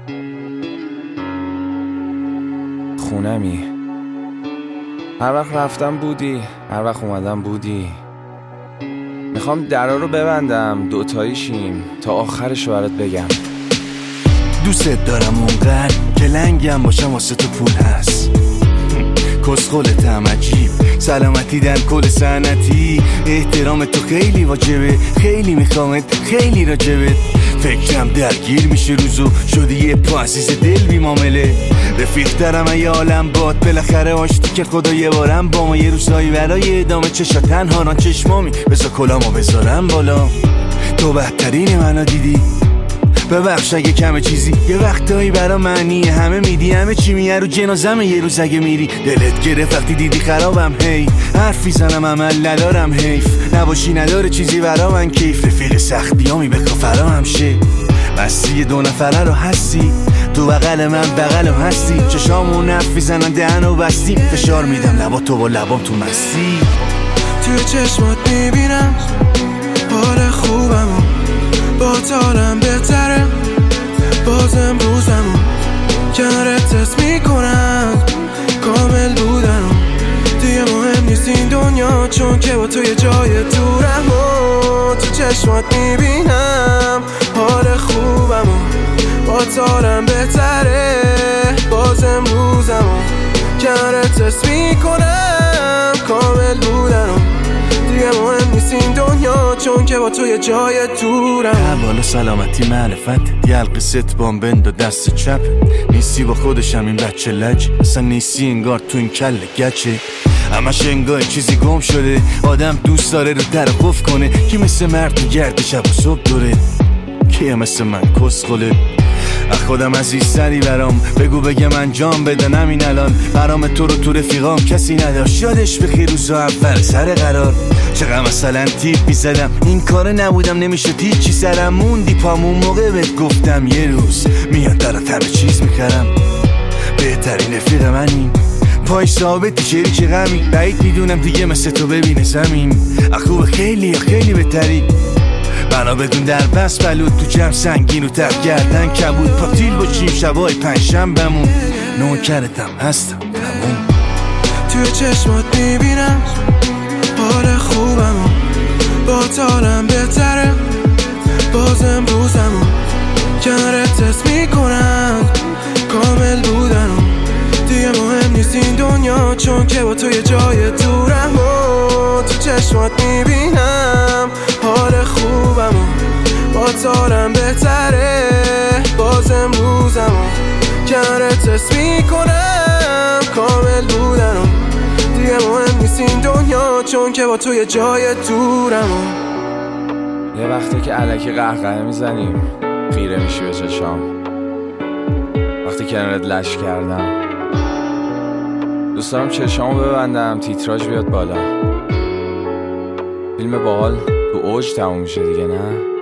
خونمی، هر وقت رفتم بودی، هر وقت اومدم بودی. میخوام درا رو ببندم دوتایی شیم تا آخرش رو برات بگم. دوست دارم اونقدر که لنگم باشم واسه تو پول هست. کسخلتم عجیب، سلامتی در کل سنتی. احترام تو خیلی واجبه، خیلی میخوامت، خیلی راجبت. فکرم درگیر میشه روزو، شدی یه پا عزیز دل بی معامله. رفیق دارم یه عالم باد، بالاخره آشتی که خدا یه بارم با ما. یه روزایی برای ادامه چشا تنها ران چشمامی، بذار کلامو بذارم بالا. تو بهترین منو دیدی، ببخش اگه کمه چیزی. یه وقتایی برا معنی همه میدی، همه چی میه رو جنازم. یه روز اگه میری دلت گرفت وقتی دیدی خرابم. هی حرفی زنم عمل ندارم، حیف نباشی نداره چیزی برا من کیف. رفیق سختیامی بکا فرا همشه، بستی دو نفره رو هستی. تو بغل من بغل هستی، چشامون حرفی زنن دهنو بستی. فشار میدم لبا تو با لبام تو مستی. توی چشمات میبینم حال خوبمو، با تالم بهتره باز امروزمو. کنارت تست میکنم کامل بودنم، دیگه مهم نیست این دنیا چون که با تو یه جای دورم. و تو چشمات میبینم حال خوبمو، با تالم بهتره باز امروزمو. کنارت تست میکنم کامل بودنم، دیگه مهم نیست این دنیا چون که با تو یه جای دورم. احوال سلامتی معرفت، یلق ست بام بند و دست چپ. نیستی با خودشم این بچه لج، اصلا نیستی انگار تو این کل گچه. همش انگار چیزی گم شده، آدم دوست داره رو در قف کنه. کی مثل مرد میگرده شب و صبح دوره، کیه مثل من کسخله. خودم عزیزتری برام، بگو بگم انجام بدن همین الان. برام تو رو تو رفیقام کسی نداشت، یادش بخیر روزا اول سر قرار. چقدر مثلا تیپ میزدم، این کار نبودم نمیشه تیچی سرم. موندی پامون موقع بهت گفتم یه روز میاد درات همه چیز میکردم. بهترین رفیق منی، پای ثابتی شریک غمی. بعید میدونم دیگه مثل تو ببینه زمین. خوب خیلی خیلی بهتری، بنا بدون در بس بلود. تو جمع سنگین و تف گردن کبود، پاتیل باشیم شبای پنجشنبه‌مون. نوکرتم هستم تموم. توی چشمات میبینم حال خوبمو، با تالم بهتره باز امروزمو. کنارت تست میکنم کامل بودنم، دیگه مهم نیست این دنیا چون که با تو یه جای دورم. و تو چشمات میبینم حال خوبمو، با تالم بهتره باز امروزمو. کنارت تست میکنم کامل بودنم، دیگه مهم نیست این دنیا چون که با تو یه جای دورمو. یه وقتی که الکی قهقه میزنیم خیره میشی به چشام، وقتی کنارت لش کردم. دوست دارم چشامو ببندم تیتراژ بیاد بالا، فیلم باحال تو اوج تموم میشه دیگه نه؟